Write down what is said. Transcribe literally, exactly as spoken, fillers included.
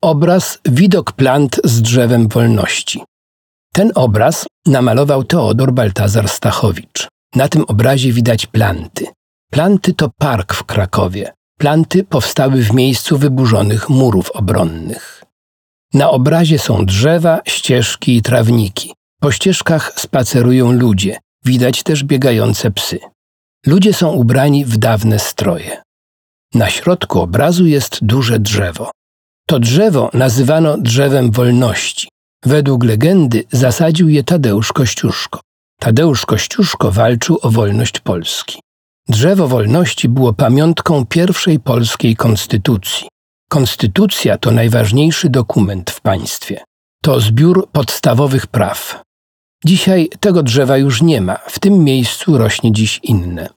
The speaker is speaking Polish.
Obraz Widok plant z drzewem wolności. Ten obraz namalował Teodor Baltazar Stachowicz. Na tym obrazie widać planty. Planty to park w Krakowie. Planty powstały w miejscu wyburzonych murów obronnych. Na obrazie są drzewa, ścieżki i trawniki. Po ścieżkach spacerują ludzie. Widać też biegające psy. Ludzie są ubrani w dawne stroje. Na środku obrazu jest duże drzewo. To drzewo nazywano drzewem wolności. Według legendy zasadził je Tadeusz Kościuszko. Tadeusz Kościuszko walczył o wolność Polski. Drzewo wolności było pamiątką pierwszej polskiej konstytucji. Konstytucja to najważniejszy dokument w państwie. To zbiór podstawowych praw. Dzisiaj tego drzewa już nie ma, w tym miejscu rośnie dziś inne.